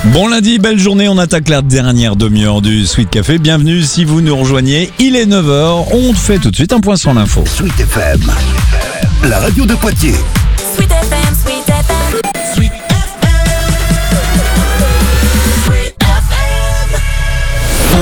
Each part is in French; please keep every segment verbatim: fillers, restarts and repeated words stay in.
Bon lundi, belle journée, on attaque la dernière demi-heure du Sweet Café. Bienvenue si vous nous rejoignez, il est neuf heures, on fait tout de suite un point sur l'info. Sweet F M, la radio de Poitiers. Sweet F M, Sweet F M, Sweet F M, Sweet F M.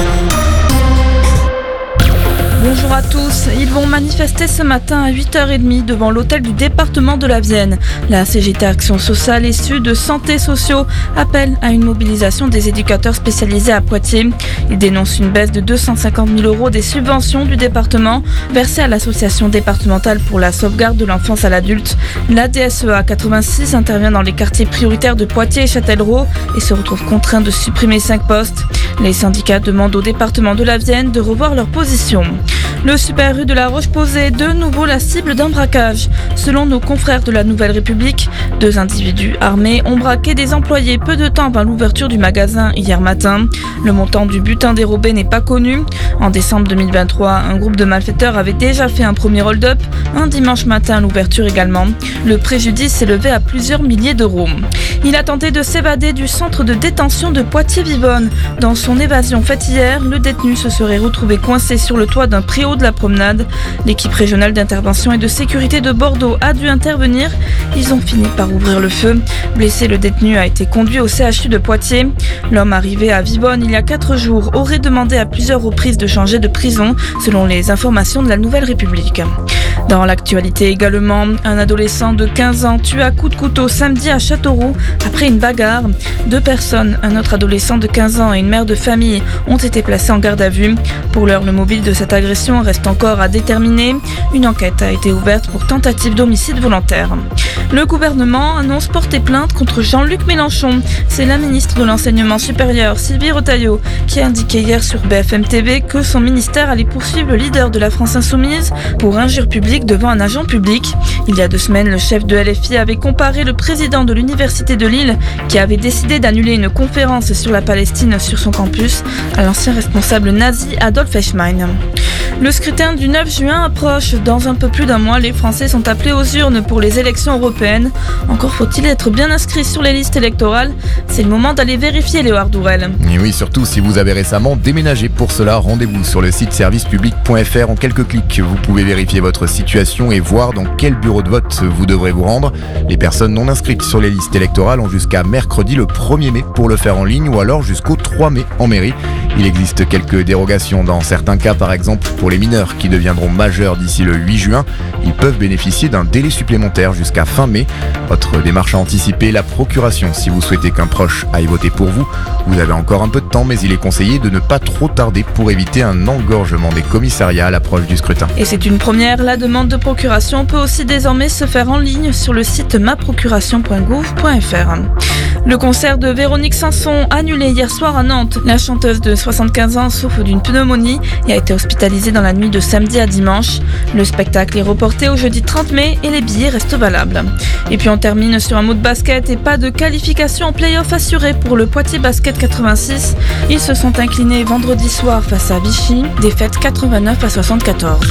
Bonjour à tous, ils vont manifester ce matin à huit heures trente devant l'hôtel du département de la Vienne. La C G T Action Sociale et Sud de Santé Sociaux appelle à une mobilisation des éducateurs spécialisés à Poitiers. Ils dénoncent une baisse de deux cent cinquante mille euros des subventions du département versées à l'association départementale pour la sauvegarde de l'enfance à l'adulte. La D S E A quatre-vingt-six intervient dans les quartiers prioritaires de Poitiers et Châtellerault et se retrouve contraint de supprimer cinq postes. Les syndicats demandent au département de la Vienne de revoir leur position. Le Super U de la Roche-Posay est de nouveau la cible d'un braquage. Selon nos confrères de la Nouvelle République, deux individus armés ont braqué des employés peu de temps avant l'ouverture du magasin hier matin. Le montant du butin dérobé n'est pas connu. En décembre deux mille vingt-trois, un groupe de malfaiteurs avait déjà fait un premier hold-up, un dimanche matin à l'ouverture également. Le préjudice s'est élevé à plusieurs milliers d'euros. Il a tenté de s'évader du centre de détention de Poitiers-Vivonne. Dans son évasion faite hier, le détenu se serait retrouvé coincé sur le toit d'un préau de la promenade. L'équipe régionale d'intervention et de sécurité de Bordeaux a dû intervenir. Ils ont fini par ouvrir le feu. Blessé, le détenu a été conduit au C H U de Poitiers. L'homme arrivé à Vivonne il y a quatre jours aurait demandé à plusieurs reprises de changer de prison, selon les informations de la Nouvelle République. Dans l'actualité également, un adolescent de quinze ans tué à coups de couteau samedi à Châteauroux après une bagarre. Deux personnes, un autre adolescent de quinze ans et une mère de famille, ont été placées en garde à vue. Pour l'heure, le mobile de cette agression reste encore à déterminer. Une enquête a été ouverte pour tentative d'homicide volontaire. Le gouvernement annonce porter plainte contre Jean-Luc Mélenchon. C'est la ministre de l'Enseignement supérieur, Sylvie Retailleau, qui a indiqué hier sur B F M T V que son ministère allait poursuivre le leader de la France Insoumise pour injure publique devant un agent public. Il y a deux semaines, le chef de L F I avait comparé le président de l'Université de Lille, qui avait décidé d'annuler une conférence sur la Palestine sur son campus, à l'ancien responsable nazi Adolf Eichmann. Le scrutin du neuf juin approche. Dans un peu plus d'un mois, les Français sont appelés aux urnes pour les élections européennes. Encore faut-il être bien inscrit sur les listes électorales. C'est le moment d'aller vérifier, Léo Ardourel. Et oui, surtout si vous avez récemment déménagé. Pour cela, rendez-vous sur le site service public point f r. En quelques clics, vous pouvez vérifier votre situation et voir dans quel bureau de vote vous devrez vous rendre. Les personnes non inscrites sur les listes électorales ont jusqu'à mercredi le premier mai pour le faire en ligne ou alors jusqu'au trois mai en mairie. Il existe quelques dérogations dans certains cas, par exemple pour les mineurs qui deviendront majeurs d'ici le huit juin. Ils peuvent bénéficier d'un délai supplémentaire jusqu'à fin mai. Autre démarche à anticiper, la procuration. Si vous souhaitez qu'un proche aille voter pour vous, vous avez encore un peu de temps, mais il est conseillé de ne pas trop tarder pour éviter un engorgement des commissariats à l'approche du scrutin. Et c'est une première, la demande de procuration peut aussi désormais se faire en ligne sur le site ma procuration point gouv point f r. Le concert de Véronique Sanson, annulé hier soir à Nantes. La chanteuse de soixante-quinze ans souffre d'une pneumonie et a été hospitalisée dans la nuit de samedi à dimanche. Le spectacle est reporté au jeudi trente mai et les billets restent valables. Et puis on termine sur un mot de basket et pas de qualification en play-off assurée pour le Poitiers Basket quatre-vingt-six. Ils se sont inclinés vendredi soir face à Vichy, défaite quatre-vingt-neuf à soixante-quatorze.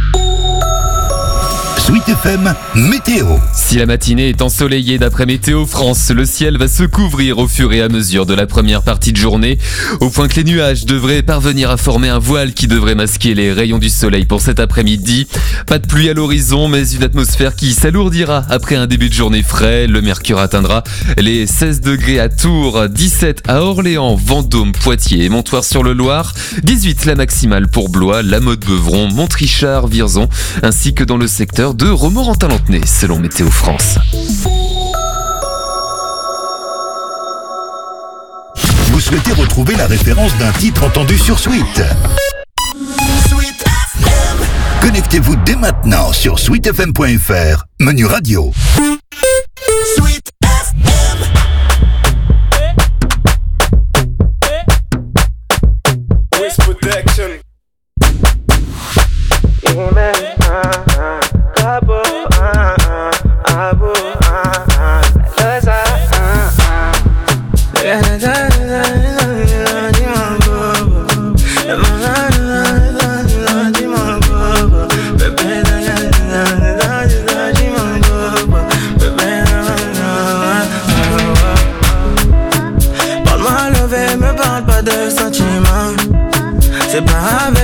Sweet F M, météo. Si la matinée est ensoleillée d'après Météo France, le ciel va se couvrir au fur et à mesure de la première partie de journée, au point que les nuages devraient parvenir à former un voile qui devrait masquer les rayons du soleil pour cet après-midi. Pas de pluie à l'horizon, mais une atmosphère qui s'alourdira après un début de journée frais. Le mercure atteindra les seize degrés à Tours, dix-sept à Orléans, Vendôme, Poitiers et Montoire-sur-le-Loir, dix-huit la maximale pour Blois, La Motte-Beuvron, Montrichard, Vierzon, ainsi que dans le secteur de Romorantin-Lanthenay, selon Météo France. Vous souhaitez retrouver la référence d'un titre entendu sur Sweet? Sweet F M. Connectez-vous dès maintenant sur sweet f m point f r, menu radio. Sweet F M. Wiz Protection. Yeah, man. Abo, ah, ah, abo, ah, ah, cause I, ah, ah. Yeah, da, da, da, da,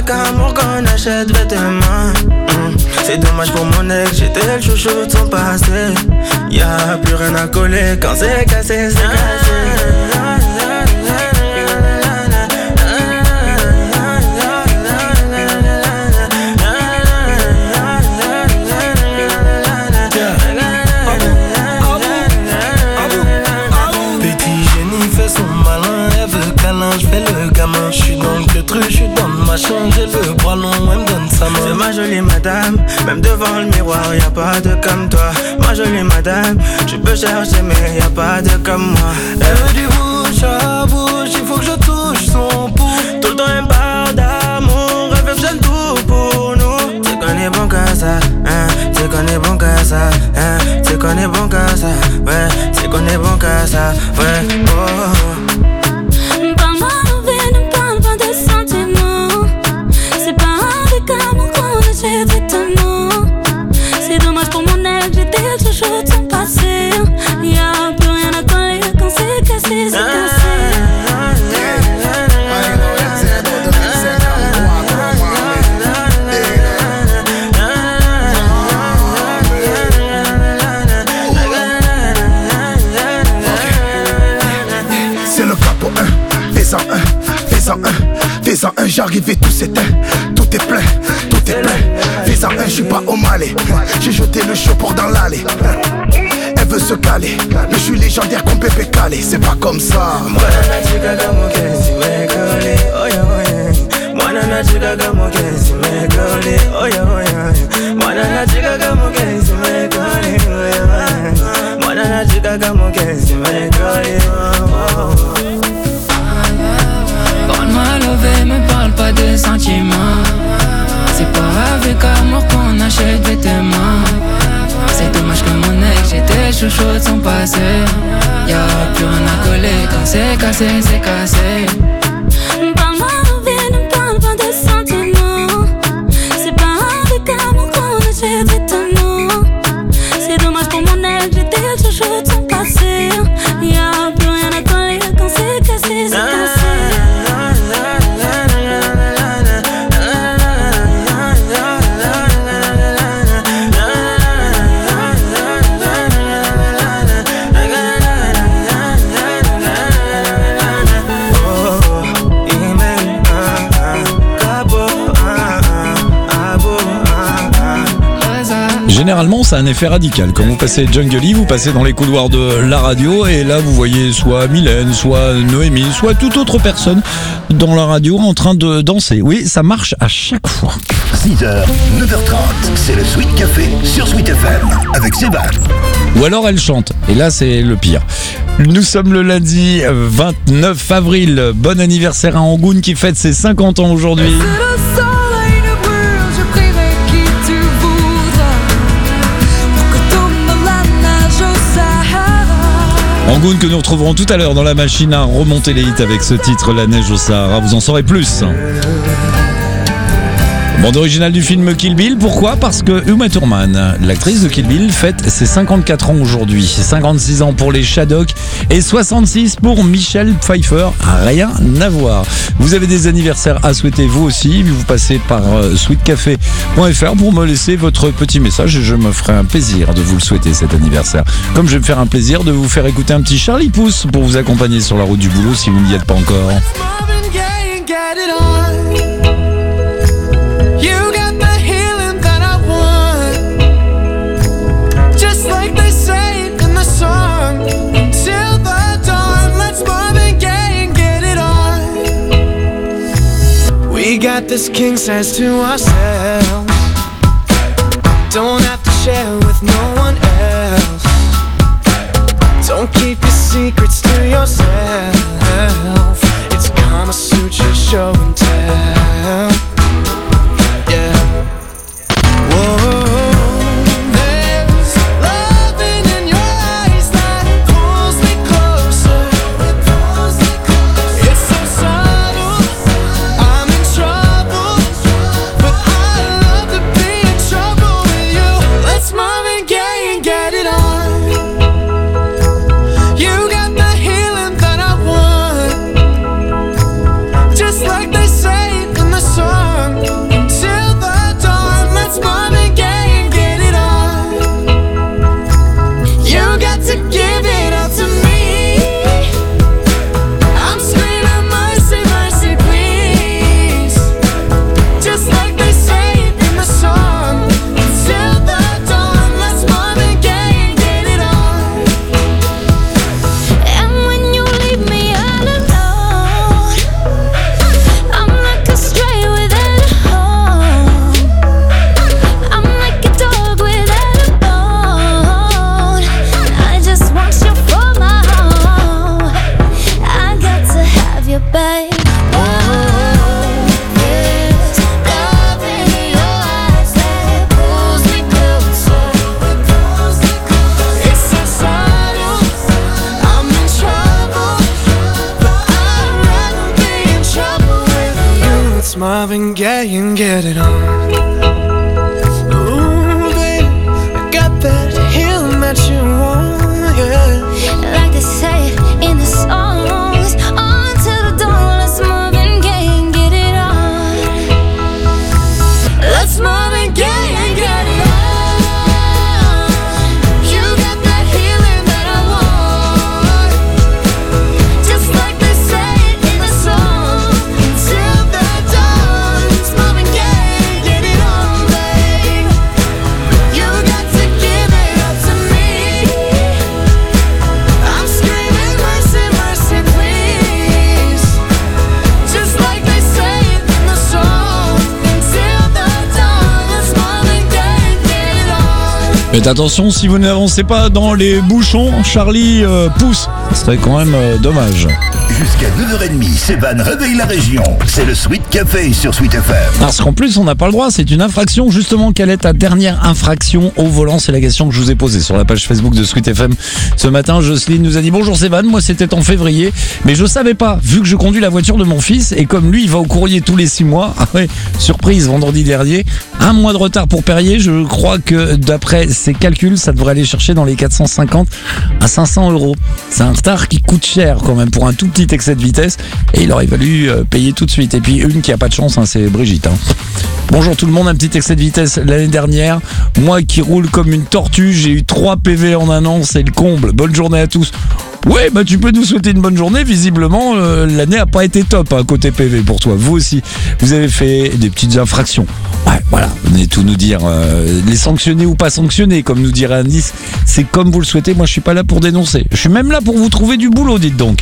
avec amour qu'on achète vêtements. mm. C'est dommage pour mon ex, j'étais le chouchou de son passé. Y'a plus rien à coller quand c'est cassé, c'est cassé. Je fais le gamin, je suis dans le truc, je suis dans ma chambre, j'ai le bras long, elle me donne sa main. C'est ma jolie madame, même devant le miroir, y'a pas de comme toi. Ma jolie madame, tu peux chercher mais y'a pas de comme moi. Elle veut du bouche à bouche, il faut que je touche son pouls. Tout le temps elle me parle d'amour, elle veut que j'aime tout pour nous. C'est qu'on est bon qu'à ça, hein, c'est qu'on est bon qu'à ça, hein, c'est qu'on est bon qu'à ça, ouais, c'est qu'on est bon qu'à ça, ouais, oh. C'est dommage pour mon ex, j'étais le chouchou de son passé. Y'a plus rien à coller quand c'est cassé, c'est cassé. C'est le capot un, fais-en un, fais-en un, fais-en un, j'arrive et tout s'éteint. Tout est plein, tout est plein. Fais-en un, j'suis pas au Malais. J'ai jeté le show pour dans l'allée. Elle veut se caler, mais j'suis légendaire comme Pépé Calé. C'est pas comme ça. Moi nana chica como que si me collé, oye oye. Moi nana chica como que si me collé, oye oye. Moi nana chica como que si me collé, oye oye. Moi nana chica como que si me collé, oh oh. Parle-moi levé, me parle pas de sentiments. C'est pas avec amour qu'on achète vêtements. C'est dommage que mon ex, j'étais chouchou de son passé. Y'a plus rien à coller quand c'est cassé, c'est cassé. Parle-moi levé, ne parle pas de sentiments. C'est pas avec amour qu'on achète vêtements. C'est dommage pour mon ex, j'étais chouchou de son passé. Y'a plus rien à coller quand c'est cassé, c'est cassé. Généralement, ça a un effet radical. Quand vous passez Jungle E, vous passez dans les couloirs de la radio et là, vous voyez soit Mylène, soit Noémie, soit toute autre personne dans la radio en train de danser. Oui, ça marche à chaque fois. six heures, neuf heures trente, c'est le Sweet Café sur Sweet F M avec Sébastien. Ou alors elle chante. Et là, c'est le pire. Nous sommes le lundi vingt-neuf avril. Bon anniversaire à Angoune qui fête ses cinquante ans aujourd'hui. Angoune que nous retrouverons tout à l'heure dans la machine à remonter les hits avec ce titre La neige au Sahara. Vous en saurez plus. Bande originale du film Kill Bill, pourquoi ? Parce que Uma Thurman, l'actrice de Kill Bill, fête ses cinquante-quatre ans aujourd'hui. cinquante-six ans pour les Shadocks et soixante-six pour Michelle Pfeiffer. Rien à voir. Vous avez des anniversaires à souhaiter vous aussi. Vous passez par sweet café point f r pour me laisser votre petit message et je me ferai un plaisir de vous le souhaiter cet anniversaire. Comme je vais me faire un plaisir de vous faire écouter un petit Charlie Pouce pour vous accompagner sur la route du boulot si vous n'y êtes pas encore. We got this king size to ourselves. Don't have to share with no one else. Don't keep your secrets to yourself. It's Kama Sutra show and tell. Yeah. Whoa. Get it on. You got the healing that I want. Marvin Gaye and get it on. Ooh, baby, I got that healing that you want, yeah. Like they say in the songs, on to the dawn. Let's Marvin Gaye and get it on. Let's Marvin Gaye and get it on. You got that healing that I want. Just like they say it in the song, till the dawn. Let's Marvin Gaye, get it on, babe. You got to give it up to me. I'm screaming mercy, mercy, please. Just like they say it in the song, till the dawn. Let's Marvin Gaye, get it on. Faites attention, si vous n'avancez pas dans les bouchons, Charlie euh, pousse. Ce serait quand même euh, dommage. Jusqu'à neuf heures trente, Sévan réveille la région. C'est le Sweet Café sur Sweet F M. Parce qu'en plus, on n'a pas le droit, c'est une infraction. Justement, quelle est ta dernière infraction au volant? C'est la question que je vous ai posée sur la page Facebook de Sweet F M. Ce matin, Jocelyne nous a dit: bonjour Sévan, moi c'était en février, mais je savais pas, vu que je conduis la voiture de mon fils, et comme lui, il va au courrier tous les six mois, ah ouais, surprise, vendredi dernier, un mois de retard pour Perrier, je crois que d'après ses calculs, ça devrait aller chercher dans les quatre cent cinquante à cinq cents euros. C'est un retard qui coûte cher quand même pour un tout petit excès de vitesse, et il aurait fallu euh, payer tout de suite. Et puis une qui a pas de chance, hein, c'est Brigitte. Hein. Bonjour tout le monde, un petit excès de vitesse l'année dernière. Moi qui roule comme une tortue, j'ai eu trois P V en un an, c'est le comble. Bonne journée à tous. Ouais, bah tu peux nous souhaiter une bonne journée. Visiblement, euh, l'année a pas été top hein, côté P V pour toi. Vous aussi, vous avez fait des petites infractions. Ouais, voilà, venez tout nous dire. Euh, les sanctionner ou pas sanctionner, comme nous dirait Indice, c'est comme vous le souhaitez. Moi, je suis pas là pour dénoncer. Je suis même là pour vous trouver du boulot, dites donc.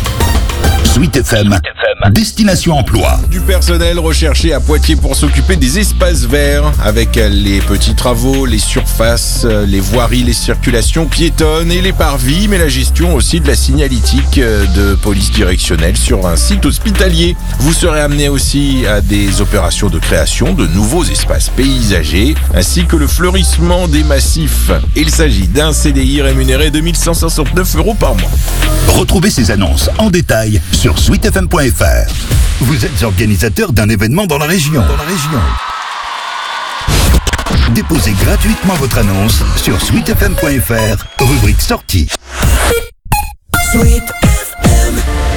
Sweet F M, Destination Emploi. Du personnel recherché à Poitiers pour s'occuper des espaces verts avec les petits travaux, les surfaces, les voiries, les circulations piétonnes et les parvis, mais la gestion aussi de la signalétique de police directionnelle sur un site hospitalier. Vous serez amené aussi à des opérations de création de nouveaux espaces paysagers ainsi que le fleurissement des massifs. Il s'agit d'un C D I rémunéré deux mille cent soixante-neuf euros par mois. Retrouvez ces annonces en détail sur sweet f m point f r. Vous êtes organisateur d'un événement dans la région. Dans la région. Déposez gratuitement votre annonce sur sweet f m point f r, rubrique sortie. Sweet F M.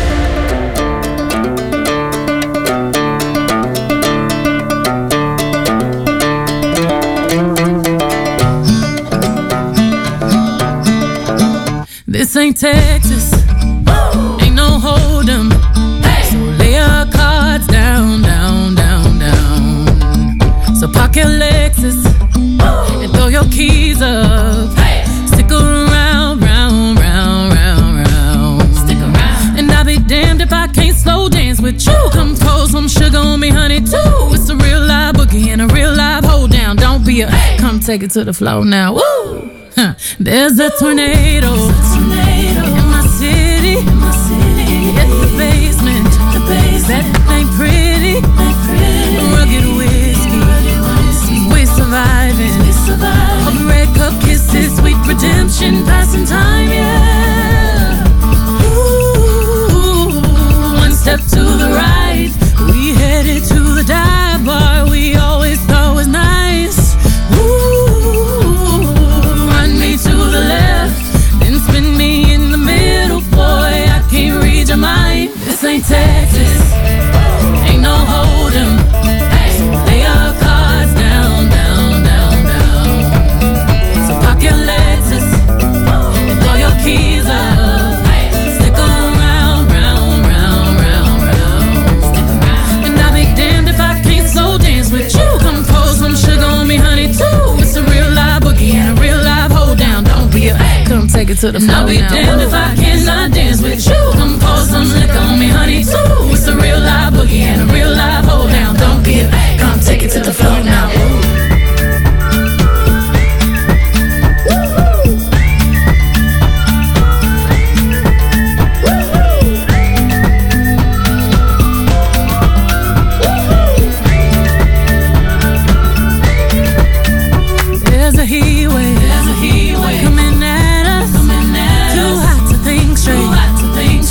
This ain't Texas, ain't no hold'em. So lay your cards down, down, down, down. So park your Lexus and throw your keys up. Stick around, round, round, round, round. Stick around. And I'll be damned if I can't slow dance with you. Come pour some sugar on me, honey, too. It's a real live boogie and a real live hold down. Don't be a, come take it to the floor now. Woo! Huh. There's a tornado, in my city, in my city. Hit the basement, the basement. That ain't pretty, ain't pretty. Rugged whiskey, we surviving. We surviving. Of red cup kisses, sweet redemption, passing time, yeah. Ooh, one step to the right, we headed to the dive bar we always thought was nice. To the left, then spin me in the middle, boy, I can't read your mind. This ain't Texas, ain't no hold'em. So lay your cards down, down, down, down. So park your Lexus and throw your keys up. Stick around, round, round, round, round. And I'll be damned if I can't slow dance with you. Come pour some sugar on me, honey, too. It's a real live boogie and a real live hold down. Don't be a, come take it to the floor. I'll be damned if I cannot dance with you. Come pour some liquor on me, honey, too. It's a real live boogie and a real live hold down. Don't be a, come take it to the floor now. There's a heat wave, there's a heat wave coming at us, coming at too us. Hot to think straight, too hot to think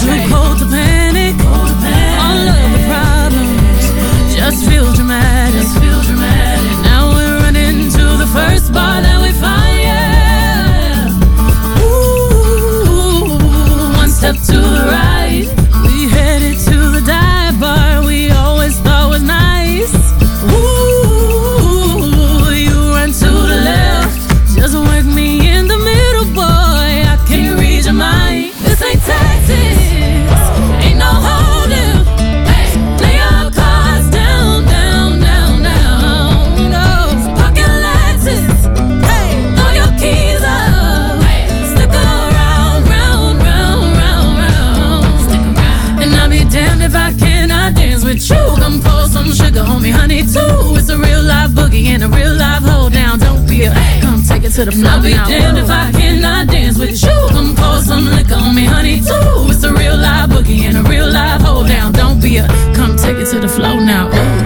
boogie and a real live hold down. Don't be a come take it to the floor. I'll be damned if I cannot dance with you. Come pour some liquor on me, honey, too. It's a real live boogie and a real live hold down. Don't be a come take it to the floor now. Ooh.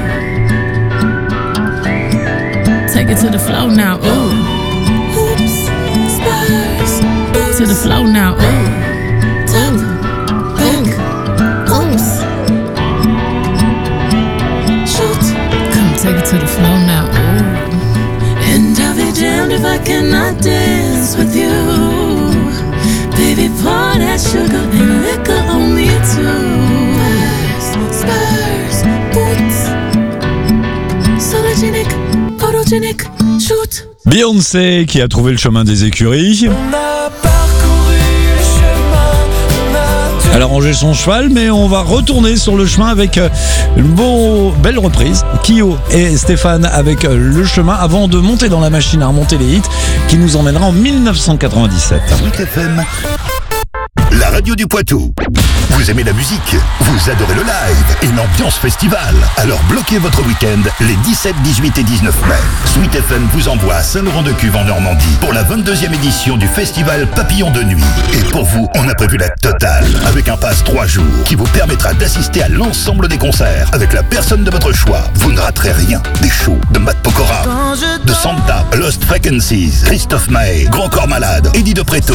Take it to the floor now. Ooh. Oops, spurs. To the floor now. Ooh. Top, back, oops. Shoot. Come take it to the floor now. Ooh. And I'll be damned if I cannot dance with you. Baby, pour that sugar and liquor on me too. Spurs, boots. Sologenic, photogenic, shoot. Beyoncé qui a trouvé le chemin des écuries. Elle a rangé son cheval, mais on va retourner sur le chemin avec une beau, belle reprise. Kyo et Stéphane avec le chemin avant de monter dans la machine à remonter les hits qui nous emmènera en dix-neuf cent quatre-vingt-dix-sept. Sweet F M, la radio du Poitou. Vous aimez la musique, vous adorez le live et l'ambiance festival. Alors bloquez votre week-end les dix-sept, dix-huit et dix-neuf mai. Sweet F M vous envoie à Saint-Laurent-de-Cuve en Normandie pour la vingt-deuxième édition du festival Papillon de Nuit. Et pour vous, on a prévu la totale avec un pass trois jours qui vous permettra d'assister à l'ensemble des concerts avec la personne de votre choix. Vous ne raterez rien. Des shows de Matt Pokora, de Santa, Lost Frequencies, Christophe Maé, Grand Corps Malade, Eddie De Preto,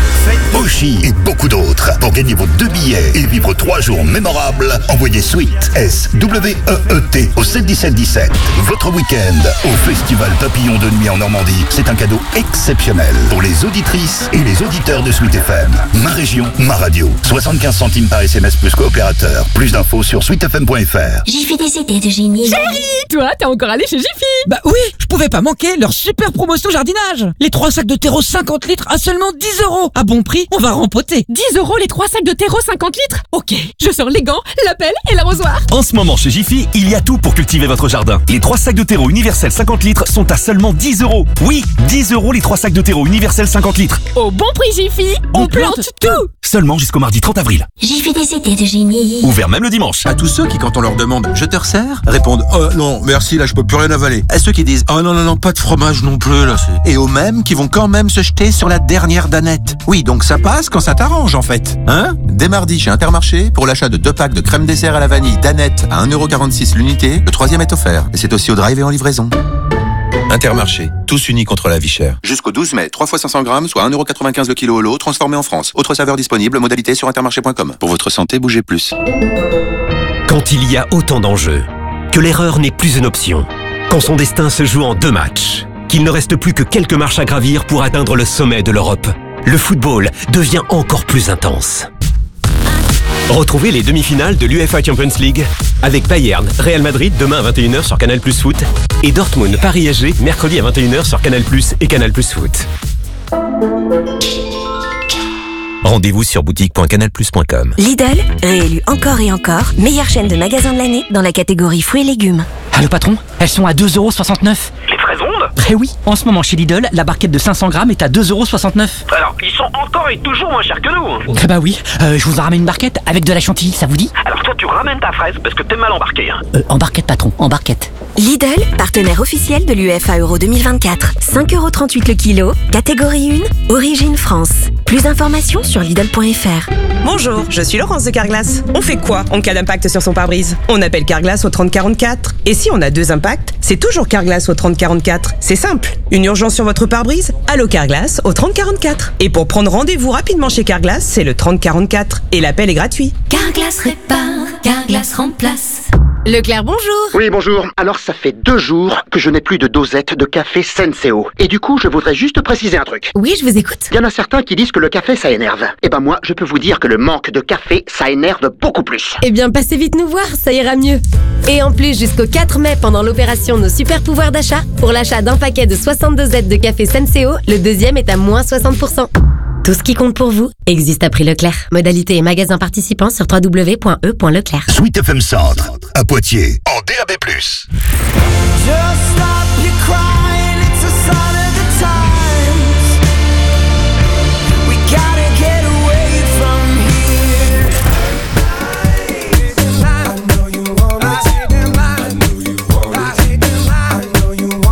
Oshi et beaucoup d'autres. Pour gagner vos deux billets et vivre trois jours mémorables, envoyez Sweet, S W E E T au sept dix-sept dix-sept. Votre week-end au Festival Papillon de Nuit en Normandie, c'est un cadeau exceptionnel pour les auditrices et les auditeurs de Sweet F M. Ma région, ma radio. soixante-quinze centimes par S M S plus coopérateur. Plus d'infos sur sweet f m point f r. J'ai fait des idées de génie. Chérie, toi, t'es encore allé chez Jiffy? Bah oui, je pouvais pas manquer leur super promotion jardinage. Les trois sacs de terreau cinquante litres à seulement dix euros. À bon prix, on va rempoter. dix euros les trois sacs de terreau cinquante litres? Ok, je sors les gants, la pelle et l'arrosoir. En ce moment chez Jiffy, il y a tout pour cultiver votre jardin. Les trois sacs de terreau universel cinquante litres sont à seulement dix euros. Oui, dix euros les trois sacs de terreau universel cinquante litres. Au bon prix Jiffy, on, on plante, plante tout. Seulement jusqu'au mardi trente avril. J'ai fait des idées de génie. Ouvert même le dimanche. À tous ceux qui, quand on leur demande « Je te resserre ?» répondent « Oh non, merci, là je peux plus rien avaler ». À ceux qui disent « Oh non, non, non, pas de fromage non plus, là c'est... » Et aux mêmes qui vont quand même se jeter sur la dernière danette. Oui, donc ça passe quand ça t'arrange en fait. Hein ? Dès mardi chez Intermarché, pour l'achat de deux packs de crème dessert à la vanille danette à un euro quarante-six l'unité, le troisième est offert. Et c'est aussi au drive et en livraison. Intermarché, tous unis contre la vie chère. Jusqu'au douze mai, trois fois cinq cents grammes, soit un euro quatre-vingt-quinze le kilo au lot, transformé en France. Autre saveur disponible, modalité sur intermarché point com. Pour votre santé, bougez plus. Quand il y a autant d'enjeux, que l'erreur n'est plus une option, quand son destin se joue en deux matchs, qu'il ne reste plus que quelques marches à gravir pour atteindre le sommet de l'Europe, le football devient encore plus intense. Retrouvez les demi-finales de l'UEFA Champions League avec Bayern, Real Madrid demain à vingt et une heures sur Canal plus Foot et Dortmund, Paris S G mercredi à vingt et une heures sur Canal plus et Canal plus Foot. Rendez-vous sur boutique point canal plus point com. Lidl, réélu encore et encore, meilleure chaîne de magasins de l'année dans la catégorie fruits et légumes. Allô patron, elles sont à deux euros soixante-neuf. Les fraises rondes ? Eh oui, en ce moment chez Lidl, la barquette de cinq cents grammes est à deux euros soixante-neuf. Alors, ils sont encore et toujours moins chers que nous. Eh bah oui, euh, je vous en ramène une barquette avec de la chantilly, ça vous dit ? Alors toi, tu ramènes ta fraise parce que t'es mal embarqué. Hein. Euh, en barquette patron, en barquette. Lidl, partenaire officiel de l'UEFA Euro deux mille vingt-quatre. cinq euros trente-huit le kilo, catégorie un, origine France. Plus d'informations sur Lidl point f r. Bonjour, je suis Laurence de Carglass. On fait quoi en cas d'impact sur son pare-brise ? On appelle Carglass au trente quarante-quatre. Et si on a deux impacts, c'est toujours Carglass au trente quarante-quatre. C'est simple. Une urgence sur votre pare-brise ? Allô Carglass au trente quarante-quatre. Et pour prendre rendez-vous rapidement chez Carglass, c'est le trente quarante-quatre. Et l'appel est gratuit. Carglass répare, Carglass remplace. Leclerc, bonjour. Oui, bonjour. Alors, ça fait deux jours que je n'ai plus de dosette de café Senseo. Et du coup, je voudrais juste préciser un truc. Oui, je vous écoute. Il y en a certains qui disent que le café, ça énerve. Eh ben moi, je peux vous dire que le manque de café, ça énerve beaucoup plus. Eh bien, passez vite nous voir, ça ira mieux. Et en plus, jusqu'au quatre mai, pendant l'opération Nos Super Pouvoirs d'achat, pour l'achat d'un paquet de soixante dosettes de café Senseo, le deuxième est à moins soixante pour cent. Tout ce qui compte pour vous existe à prix Leclerc. Modalité et magasins participants sur w w w point e point leclerc. Sweet F M Centre, à Poitiers, en D A B plus. Just stop your crying, it's a sign of the times. We gotta get away from here. I know you want it, I know you want it, I know you want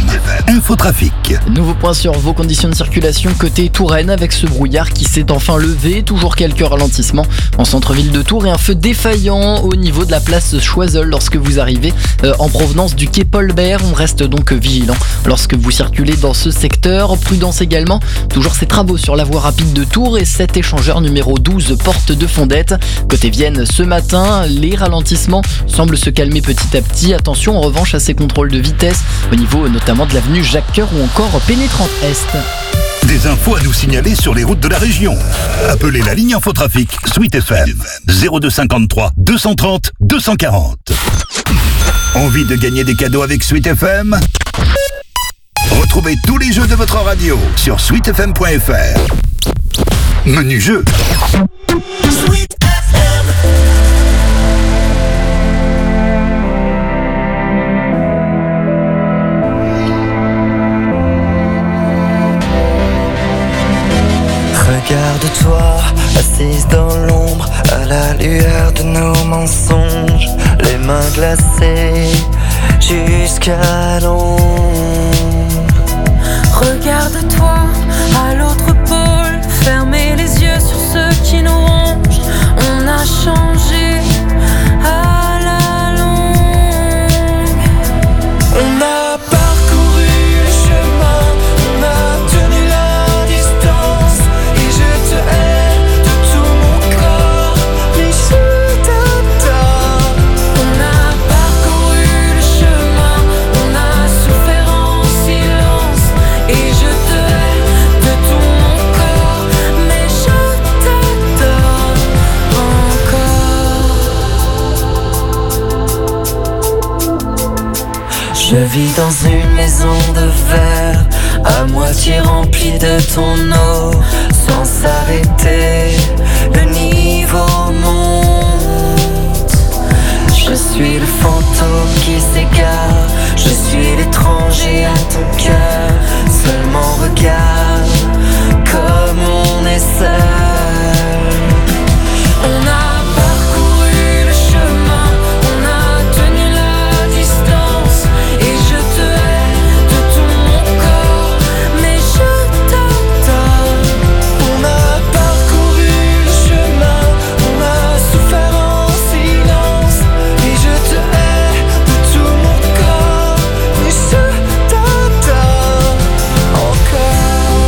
Infotrafic. Nouveau point sur vos conditions de circulation côté Touraine avec ce brouillard qui s'est enfin levé. Toujours quelques ralentissements en centre-ville de Tours et un feu défaillant au niveau de la place Choiseul lorsque vous arrivez euh, en provenance du quai Paul Bert. On reste donc vigilant lorsque vous circulez dans ce secteur. Prudence également, toujours ces travaux sur la voie rapide de Tours et cet échangeur numéro douze porte de Fondette. Côté Vienne ce matin, les ralentissements semblent se calmer petit à petit. Attention en revanche à ces contrôles de vitesse au niveau notamment de l'avenue Jacques Coeur ou encore pénétrante Est. Des infos à nous signaler sur les routes de la région. Appelez la ligne Infotrafic Sweet F M zéro deux cinquante-trois deux cent trente deux cent quarante. Envie de gagner des cadeaux avec Sweet F M? Retrouvez tous les jeux de votre radio sur sweet f m point f r. Menu jeu. Sweet F M. Regarde-toi, assise dans l'ombre, à la lueur de nos mensonges, les mains glacées jusqu'à l'ombre. Regarde-toi, à l'autre pôle, fermez les yeux sur ceux qui nous rongent. On a changé à la longue. On a parcouru le chemin, on a tenu la distance. Et je te hais de tout mon corps, mais je t'adore. On a parcouru le chemin, on a souffert en silence. Et je te hais de tout mon corps, mais je t'adore encore. Je vis dans une maison de verre, à moitié remplie de ton eau, sans s'arrêter, le niveau monte. Je suis le fantôme qui s'égare, je suis l'étranger à ton cœur. Seulement regarde comme on est seul. On a parcouru le chemin, on a tenu la distance. Et je te hais de tout mon corps, mais je t'adore. On a parcouru le chemin, on a souffert en silence. Et je te hais de tout mon corps, mais je t'adore encore.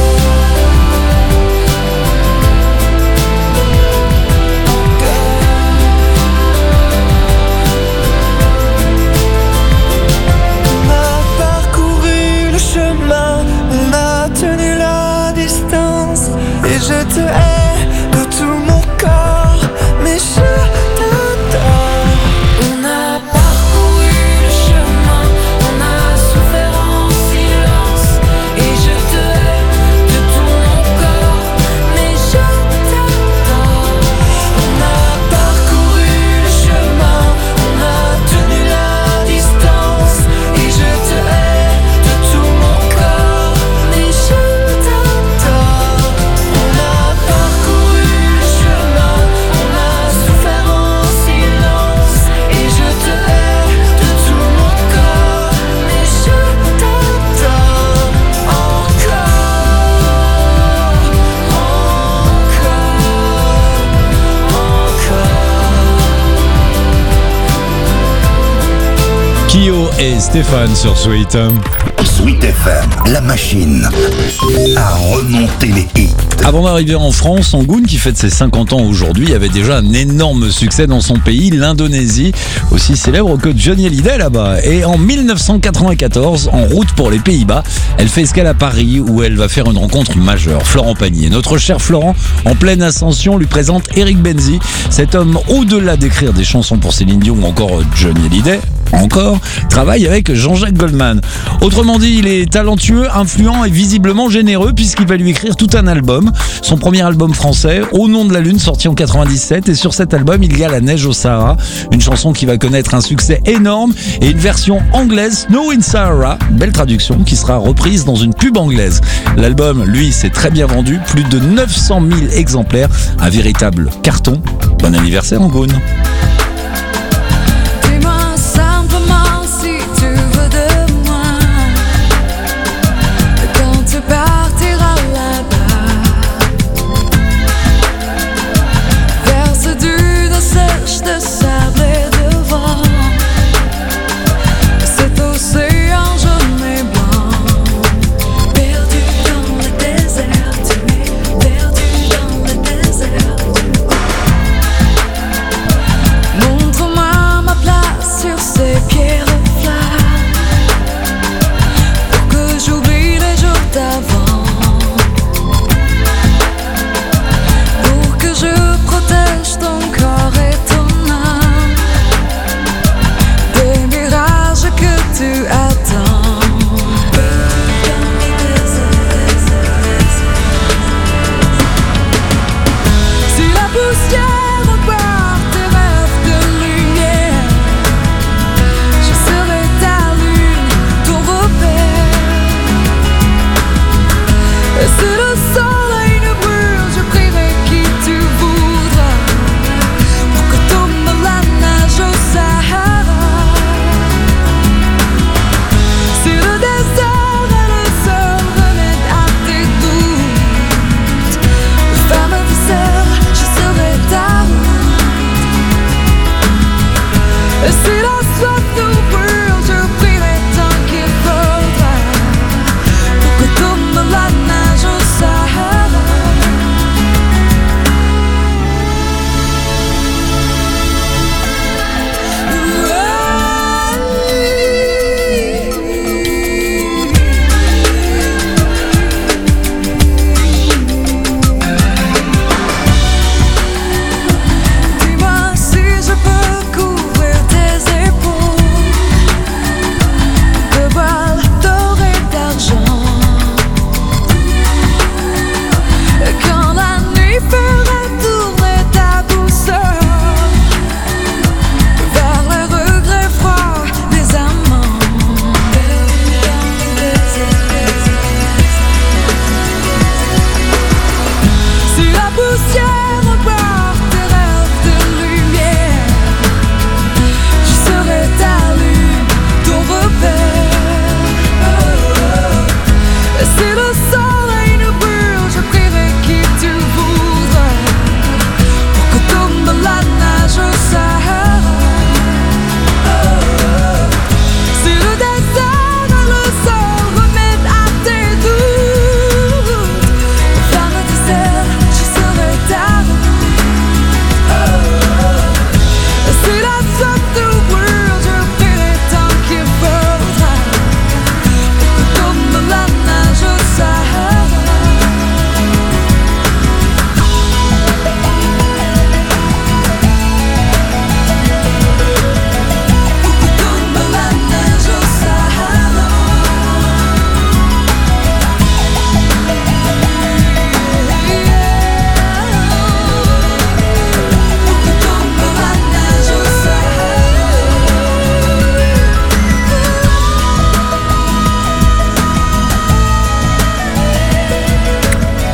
On a parcouru le chemin, on a tenu la distance. Et je te hais de tout mon corps, mais je t'adore. On a parcouru le chemin, on a souffert en silence. Et je te hais de tout mon corps, mais je t'adore. On a parcouru le chemin, on a tenu la distance. Et je te hais de tout mon corps, mais je t'adore. On a parcouru le chemin, on a souffert en silence. Et je te hais de tout mon corps, mais je t'adore encore, Kyo et Stéphane sur Sweet. Sweet F M, la machine à remonter les hits. Avant d'arriver en France, Angoun, qui fête ses cinquante ans aujourd'hui, avait déjà un énorme succès dans son pays, l'Indonésie, aussi célèbre que Johnny Hallyday là-bas. Et en mille neuf cent quatre-vingt-quatorze, en route pour les Pays-Bas, elle fait escale à Paris où elle va faire une rencontre majeure. Florent Pagny. Notre cher Florent, en pleine ascension, lui présente Eric Benzi. Cet homme, au-delà d'écrire des chansons pour Céline Dion ou encore Johnny Hallyday, encore, travaille avec Jean-Jacques Goldman. Autrement dit, il est talentueux, influent et visiblement généreux puisqu'il va lui écrire tout un album. Son premier album français, Au nom de la lune, sorti en quatre-vingt-dix-sept. Et sur cet album, il y a La neige au Sahara, une chanson qui va connaître un succès énorme et une version anglaise, Snow in Sahara, belle traduction, qui sera reprise dans une pub anglaise. L'album, lui, s'est très bien vendu, plus de neuf cent mille exemplaires, un véritable carton. Bon anniversaire, Angoun. Dis-moi simplement si tu veux de moi.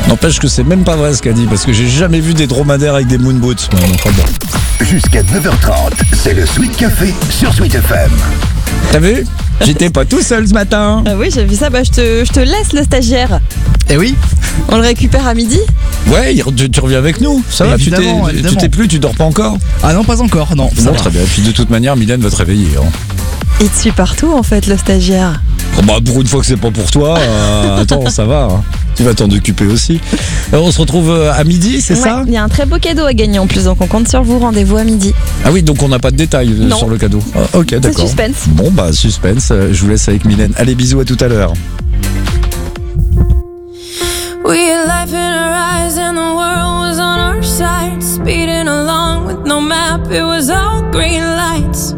N'empêche que c'est même pas vrai ce qu'a dit, parce que j'ai jamais vu des dromadaires avec des moon boots. Ouais, enfin bon. Jusqu'à neuf heures trente, c'est le Sweet Café sur Sweet F M. T'as vu? J'étais pas tout seul ce matin. Ah oui, j'ai vu ça. Bah, je te, je te laisse le stagiaire. Eh oui. On le récupère à midi? Ouais, il- tu, tu reviens avec nous. Ça va, tu t'es, Évidemment, tu évidemment. t'es plus, tu dors pas encore? Ah non, pas encore, non. ça Bon, va. très bien. Puis de toute manière, Mylène va te réveiller. Hein. Il te suit partout en fait, le stagiaire. Oh, bah, pour une fois que c'est pas pour toi, euh, attends, ça va. Hein. Tu vas t'en occuper aussi. Euh, on se retrouve euh, à midi, c'est Ouais, ça? il y a un très beau cadeau à gagner en plus, donc on compte sur vous. Rendez-vous à midi. Ah oui, donc on n'a pas de détails euh, Non. sur le cadeau. Ah, ok, d'accord. suspense. Bon, bah, suspense. Euh, Je vous laisse avec Mylène. Allez, bisous, à tout à l'heure. We had life in our eyes and the world was on our side. Speeding along with no map, it was all green lights.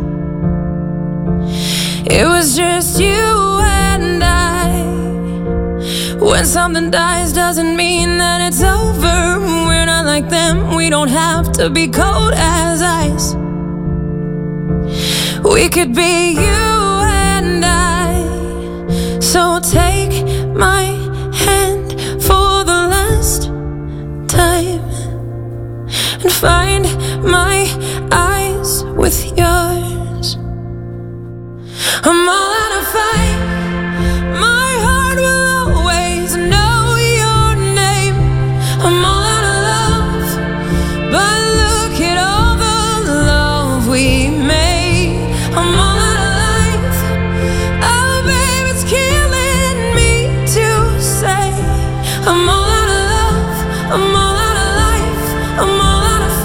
It was just you and I. When something dies doesn't mean that it's over. We're not like them, we don't have to be cold as ice. We could be you and I. So take my hand for the last time and find my eyes with yours. I'm all out of fight. My heart will always know your name. I'm all out of love, but look at all the love we made. I'm all out of life. Oh, babe, it's killing me to say. I'm all out of love. I'm all out of life. I'm all out of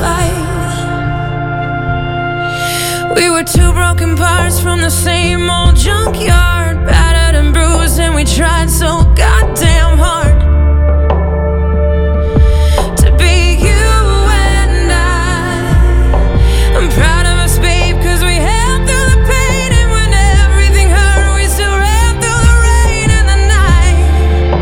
fight. We were two broken parts from the same old junkyard, battered and bruised, and we tried so goddamn hard to be you and I. I'm proud of us, babe, cause we held through the pain, and when everything hurt, we still ran through the rain and the night.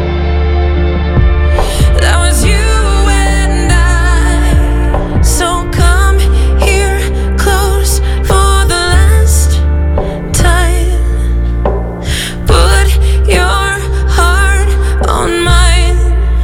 That was you and I. So come here close for the last time. Put your heart on mine.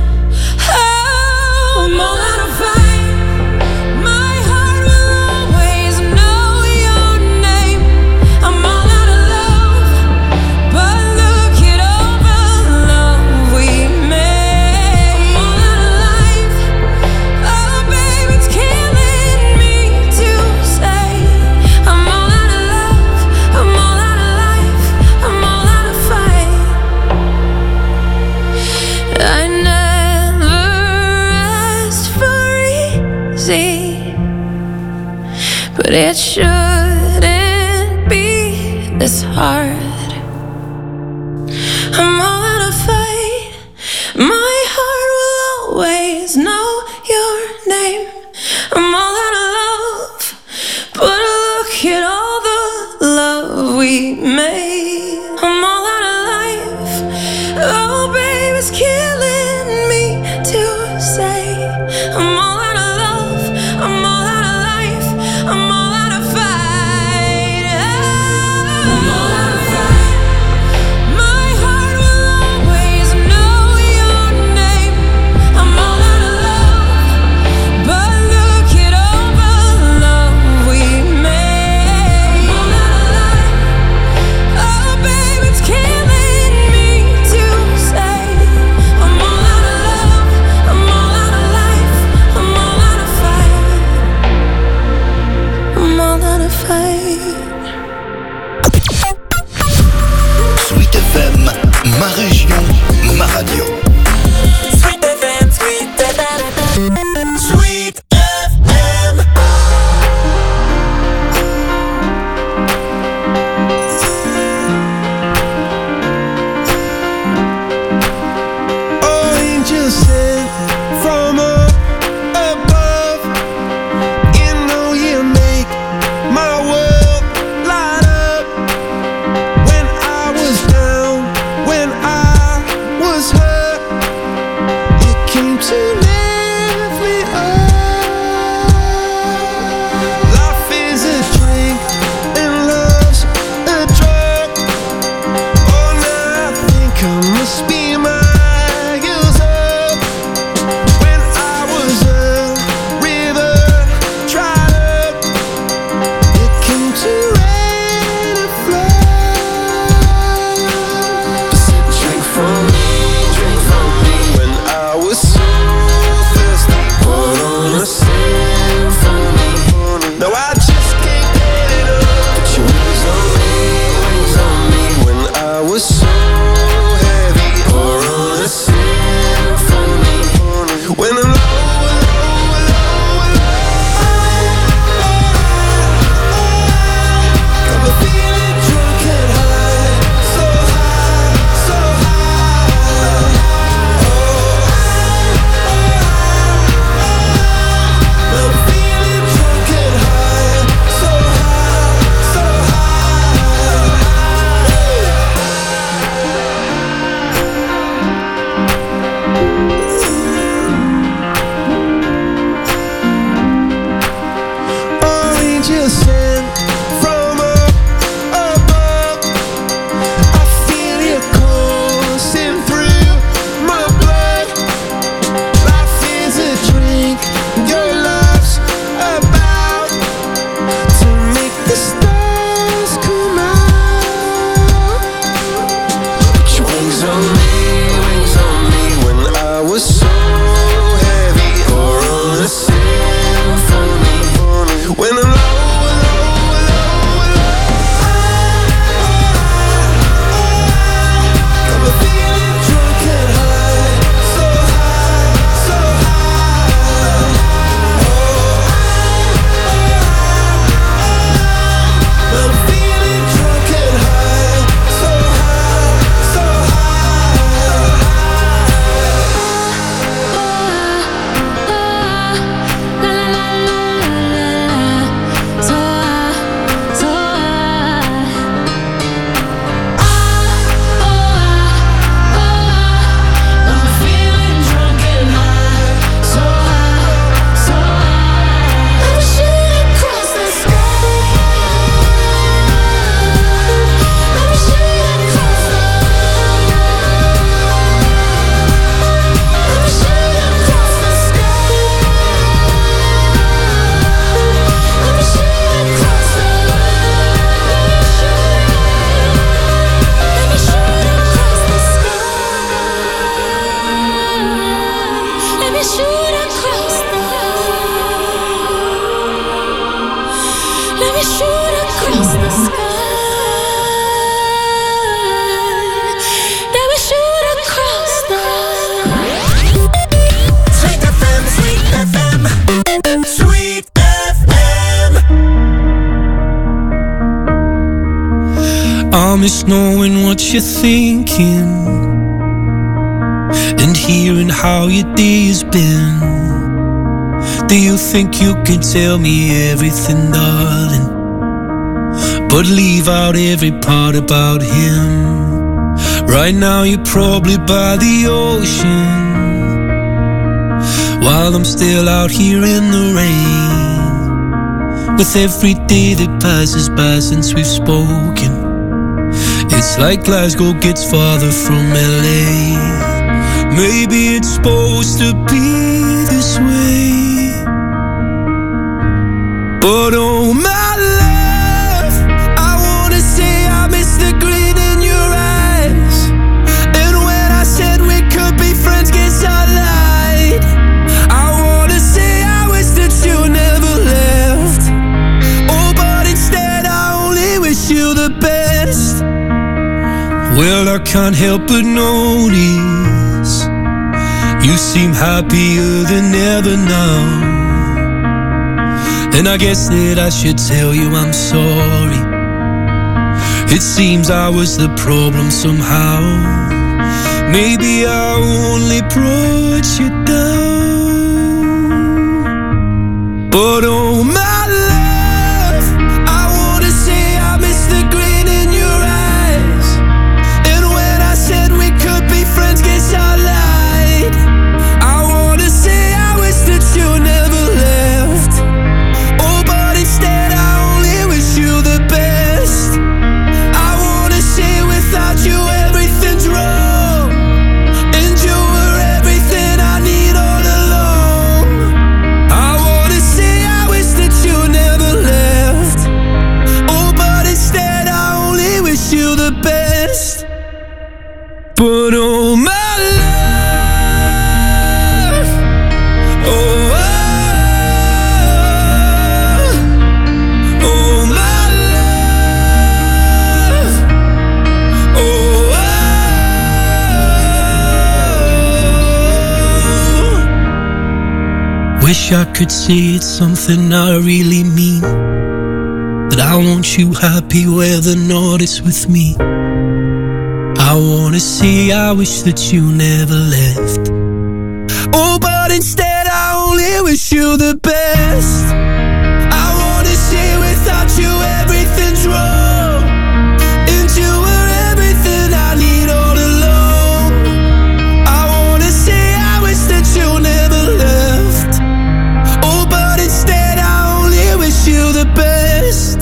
Oh, I'm all out of fight. My heart will always know your name. I'm all out of love, but look at all the love we made. I'm all out of life. Oh, babe, it's killing me to say. I'm all out of love. I'm all out of life. I'm all out of fight. I never asked for easy, but it shouldn't be this hard. I'm all out of fight. My heart will always know your name. I'm all out of love, but look at all the love we made. I'm all out of life. Oh, babe, it's killing me to say. I'm all out of love. I'm all out of life. I'm all out of fight. I'm all out of fight. My heart will always know your name. I'm all out of love, but look at all the love we made. I'm all out of life. Oh, babe, it's killing me to say. I'm all out of love. I'm all out of life. I'm all out of fight. I'm all out of fight. Sweet F M, ma région, ma radio. Sweet F M, Sweet F M, Sweet F M. Oh, angel sent from up above. You know you make my world light up. When I was down, when I was hurt. I miss knowing what you're thinking and hearing how your day has been. Do you think you can tell me everything, darling, but leave out every part about him? Right now you're probably by the ocean, while I'm still out here in the rain. With every day that passes by since we've spoken, it's like Glasgow gets farther from L A. Maybe it's supposed to be this way, but oh my love, I wanna say I miss the grin in your eyes. And when I said we could be friends, guess I lied. I wanna say I wish that you never left. Oh, but instead I only wish you the best. Well, I can't help but notice you seem happier than ever now. And I guess that I should tell you I'm sorry. It seems I was the problem somehow. Maybe I only brought you down. But oh my love, I wanna say I miss the grin in your eyes. And when I said we could be friends, guess I lied. I wanna say I wish that you never left. Oh, but instead I only wish you the best. I wanna say without you everything's wrong, and you were everything I need all along. I wanna say I wish that you never left. Oh, but instead I only wish you the best. But oh my love, oh, oh, oh my love, oh, oh. Wish I could say it's something I really mean, that I want you happy whether or not it's with me. I wanna say I wish that you never left. Oh, but instead I only wish you the best. I wanna say without you everything's wrong, and you were everything I need all along. I wanna say I wish that you never left. Oh, but instead I only wish you the best.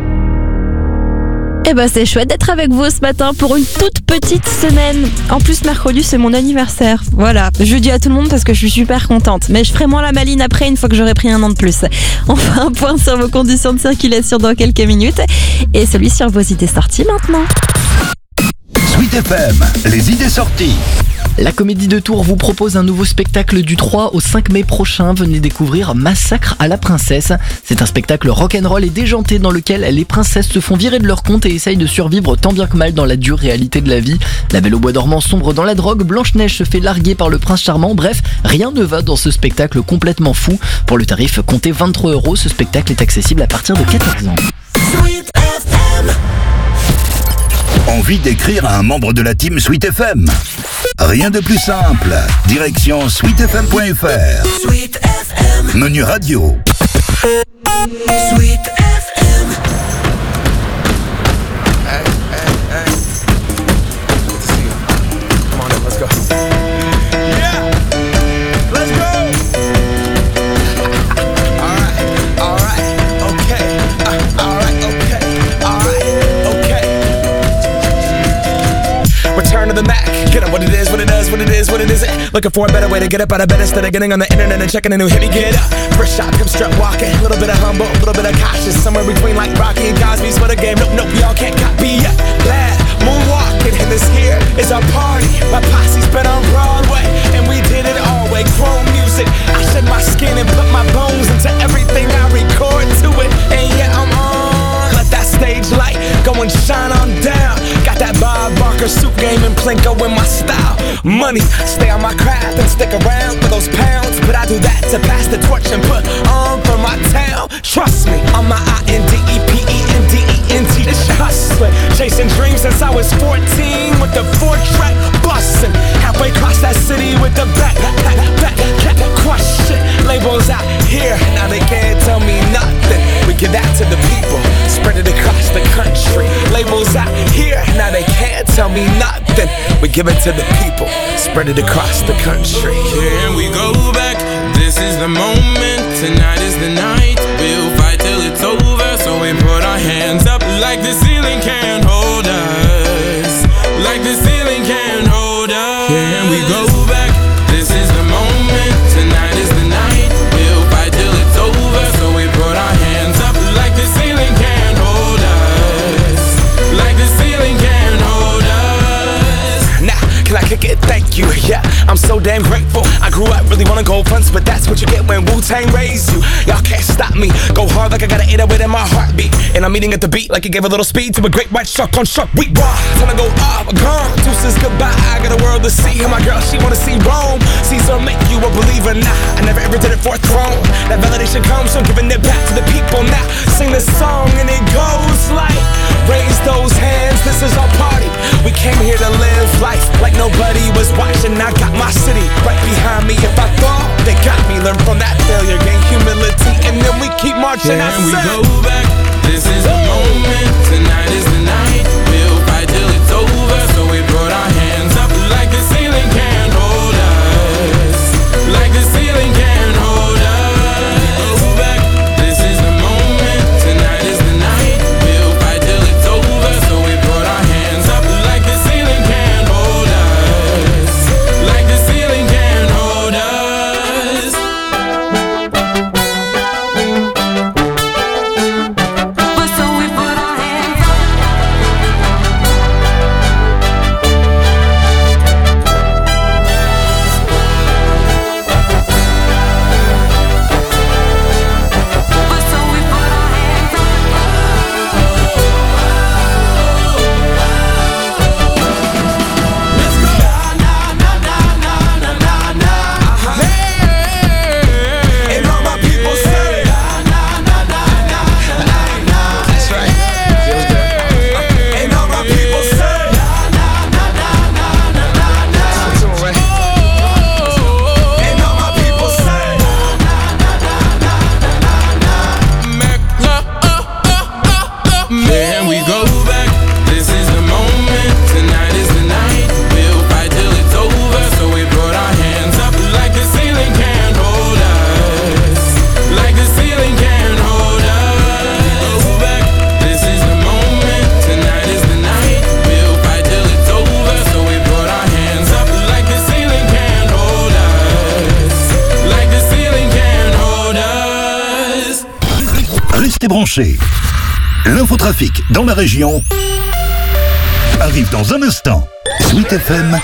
Eh ben c'est chouette d'être avec vous ce matin pour une toute petite semaine. En plus mercredi c'est mon anniversaire. Voilà, je le dis à tout le monde parce que je suis super contente. Mais je ferai moins la maline après une fois que j'aurai pris un an de plus. On fait un point sur vos conditions de circulation dans quelques minutes. Et celui sur vos idées sorties maintenant. Sweet F M, les idées sorties. La Comédie de Tours vous propose un nouveau spectacle du trois au cinq mai prochain. Venez découvrir Massacre à la princesse. C'est un spectacle rock'n'roll et déjanté dans lequel les princesses se font virer de leur compte et essayent de survivre tant bien que mal dans la dure réalité de la vie. La Belle au bois dormant sombre dans la drogue, Blanche-Neige se fait larguer par le prince charmant. Bref, rien ne va dans ce spectacle complètement fou. Pour le tarif, comptez vingt-trois euros. Ce spectacle est accessible à partir de quatorze ans. Sweet F M. Envie d'écrire à un membre de la team Sweet F M? Rien de plus simple. Direction sweet f m point f r. Sweet F M. Menu radio. Sweet F M. Hey, hey, hey. Good to see you. Come on in, let's go. Yeah, let's go. All right, all right, okay. Uh, all right, okay, all right, okay. Return to the Mac. Get up what it is, what it does, what it is, what it isn't. Looking for a better way to get up out of bed instead of getting on the internet and checking a new hit. Me get up, first shot, come strut walking. A little bit of humble, a little bit of cautious. Somewhere between like Rocky and Cosby's for the game. Nope, nope, y'all can't copy yet. Glad moonwalking, and this here is our party. My posse's been on Broadway, and we did it all way. Chrome music, I shed my skin and put my bones into everything I record to it. And yeah, I'm on. Let that stage light go and shine on down. Got that Bob Barker suit game and Plinko in my style. Money, stay on my craft and stick around for those pounds. But I do that to pass the torch and put on for my town. Trust me, on my I N D E P E N D E N and teach hustling. Chasing dreams since I was fourteen with the four-track bustin'. Halfway across that city with the back, back, back, back, crush shit. Labels out here, now they can't tell me nothing. We give that to the people, spread it across the country. Labels out here, now they can't tell me nothing. We give it to the people, spread it across the country. Here we go back, this is the moment, tonight is the night. We'll fight till it's over, so we put our hands up like the ceiling can't hold us. Like the ceiling can't hold us. Here we go back, this is the moment, tonight is the night. We'll fight till it's over, so we put our hands up like the ceiling can't hold us. Like the ceiling can't hold us. Nah, can I kick it? Thank you, yeah, I'm so damn grateful. I grew up really wanna go fronts, but that's what you get when Wu-Tang raised you. Y'all can't stop me, go hard like I gotta eat it within my heartbeat. And I'm eating at the beat like it gave a little speed to a great white shark on shark. We raw, time to go up, gone, deuces goodbye. I got a world to see, and my girl, she wanna see Rome. Caesar make you a believer, nah, I never ever did it for a throne. That validation comes from giving it back to the people. Now, sing this song and it goes like, raise those hands, this is our party. We came here to live life like nobody was watching. I got my city right behind me. If I fall, they got me. Learn from that failure, gain humility, and then we keep marching. Here I we said, go back, this is the moment, tonight is the night. We'll fight till it's over, so we put our hands up like the ceiling can't hold us. Like the ceiling can't hold us. Go back, this is the moment, tonight is the night. We'll fight till it's over, so we put our hands up like the ceiling can't hold us. Like the ceiling can't hold us. But so we put our hands up. But so we put our hands up. and all my people say, that's right. And all my people say, and all my people say, There we go back, this is the moment, tonight is the night. We'll fight till it's over, so we put our hands up like the ceiling can't hold us. Like the ceiling can't hold us. Go back, this is the moment, tonight is the night. We'll fight till it's over, so we put our hands up like the ceiling can't hold us. Like the ceiling can't hold us. Restez branchés. L'infotrafic dans la région arrive dans un instant. Sweet F M,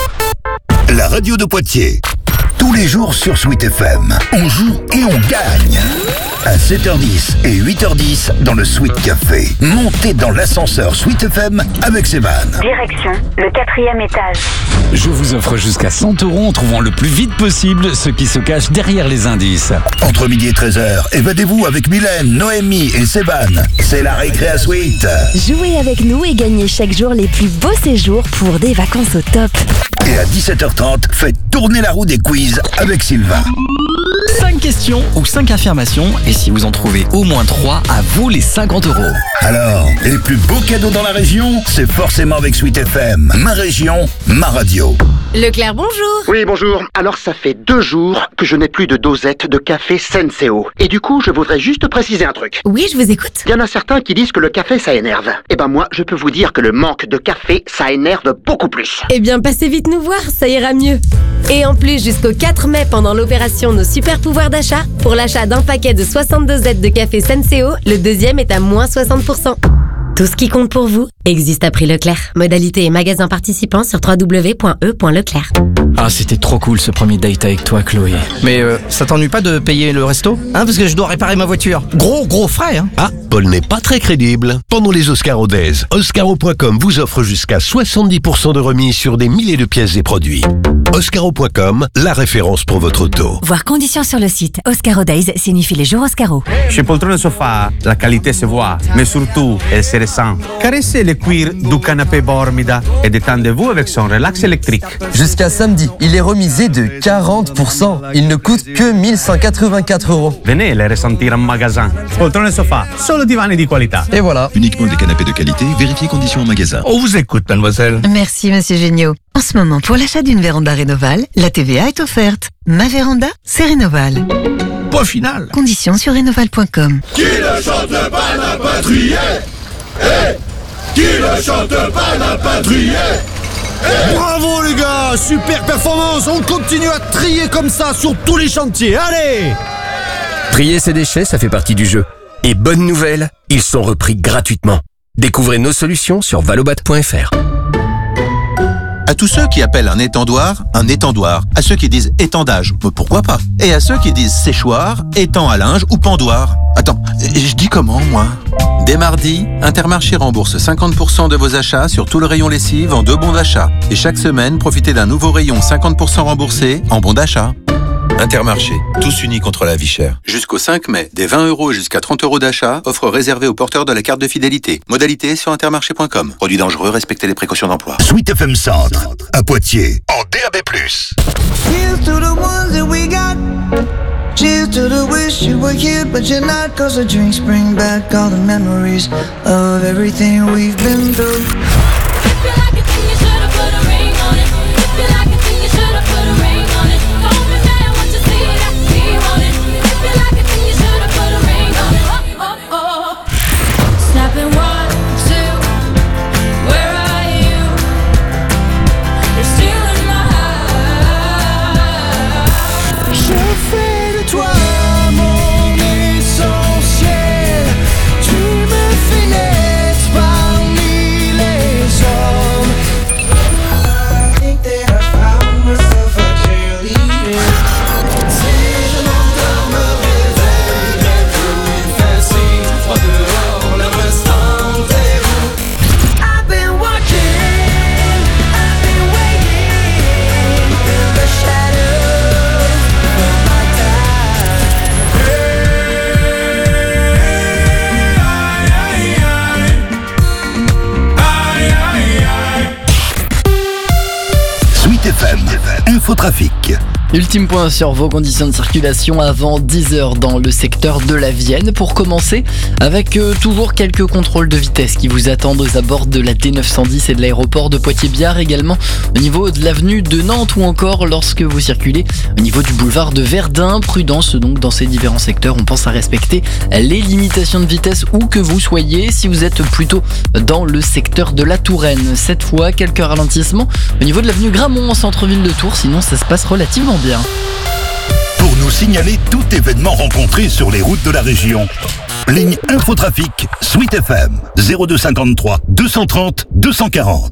la radio de Poitiers. Tous les jours sur Sweet F M, on joue et on gagne. À sept heures dix et huit heures dix dans le Sweet Café. Montez dans l'ascenseur Sweet F M avec Sévan. Direction le quatrième étage. Je vous offre jusqu'à cent euros en trouvant le plus vite possible ce qui se cache derrière les indices. Entre midi et treize heures, évadez-vous avec Mylène, Noémie et Sévan. C'est la récré à Sweet. Jouez avec nous et gagnez chaque jour les plus beaux séjours pour des vacances au top. Et à dix-sept heures trente, faites tourner la roue des quiz avec Sylvain. cinq questions ou cinq affirmations, et si vous en trouvez au moins trois, à vous les cinquante euros. Alors, les plus beaux cadeaux dans la région, c'est forcément avec Sweet F M. Ma région, ma radio. Leclerc, bonjour. Oui, bonjour. Alors, ça fait deux jours que je n'ai plus de dosette de café Senseo. Et du coup, je voudrais juste préciser un truc. Oui, je vous écoute. Il y en a certains qui disent que le café, ça énerve. Eh ben moi, je peux vous dire que le manque de café, ça énerve beaucoup plus. Eh bien, passez vite nous voir, ça ira mieux. Et en plus, jusqu'au quatre mai, pendant l'opération Nos Super Pouvoirs d'achat, pour l'achat d'un paquet de soixante-deux Z de café Senseo, le deuxième est à moins soixante pour cent. Tout ce qui compte pour vous existe à prix Leclerc. Modalité et magasin participants sur w w w point e point leclerc. Ah, c'était trop cool ce premier date avec toi, Chloé. Mais euh, ça t'ennuie pas de payer le resto? Hein, parce que je dois réparer ma voiture. Gros, gros frais, hein. Ah, Paul n'est pas très crédible. Pendant les Oscars Odez, Oscaro point com vous offre jusqu'à soixante-dix pour cent de remise sur des milliers de pièces et produits. Oscaro point com, la référence pour votre auto. Voir conditions sur le site. Oscaro Days signifie les jours Oscaro. Chez Poltrone Sofa, la qualité se voit, mais surtout, elle se ressent. Caressez le cuir du canapé Bormida et détendez-vous avec son relax électrique. Jusqu'à samedi, il est remisé de quarante pour cent. Il ne coûte que mille cent quatre-vingt-quatre euros. Venez les ressentir en magasin. Poltrone Sofa, solo divani di qualità. Et voilà. Uniquement des canapés de qualité, vérifiez conditions en magasin. On vous écoute, mademoiselle. Merci, monsieur Géniaud. En ce moment, pour l'achat d'une véranda Rénoval, la T V A est offerte. Ma véranda, c'est Rénoval. Point final. Conditions sur rénoval point com. Qui ne chante pas n'a pas trié. Eh, qui ne chante pas n'a pas trié. Bravo les gars, super performance. On continue à trier comme ça sur tous les chantiers. Allez! Trier ses déchets, ça fait partie du jeu. Et bonne nouvelle, ils sont repris gratuitement. Découvrez nos solutions sur valobat point f r. À tous ceux qui appellent un étendoir, un étendoir. À ceux qui disent étendage, pourquoi pas. Et à ceux qui disent séchoir, étang à linge ou pendoir. Attends, je dis comment, moi? Dès mardi, Intermarché rembourse cinquante pour cent de vos achats sur tout le rayon lessive en deux bons d'achat. Et chaque semaine, profitez d'un nouveau rayon cinquante pour cent remboursé en bons d'achat. Intermarché, tous unis contre la vie chère. Jusqu'au cinq mai, des vingt euros jusqu'à trente euros d'achat, offre réservée aux porteurs de la carte de fidélité. Modalité sur intermarché point com. Produit dangereux, respectez les précautions d'emploi. Sweet F M Centre, à Poitiers, en D A B plus. Here's to the ones that we got. Cheers to the wish you were here, but you're not. Cause the drinks bring back all the memories of everything we've been through. Infotrafic. Ultime point sur vos conditions de circulation avant dix heures dans le secteur de la Vienne. Pour commencer, avec euh, toujours quelques contrôles de vitesse qui vous attendent aux abords de la D neuf cent dix et de l'aéroport de Poitiers-Biard, également au niveau de l'avenue de Nantes ou encore lorsque vous circulez au niveau du boulevard de Verdun. Prudence donc dans ces différents secteurs, on pense à respecter les limitations de vitesse où que vous soyez. Si vous êtes plutôt dans le secteur de la Touraine, cette fois quelques ralentissements au niveau de l'avenue Gramont en centre-ville de Tours, sinon ça se passe relativement bien. Pour nous signaler tout événement rencontré sur les routes de la région, ligne Infotrafic, Sweet F M, zéro deux cinquante-trois deux cent trente deux cent quarante.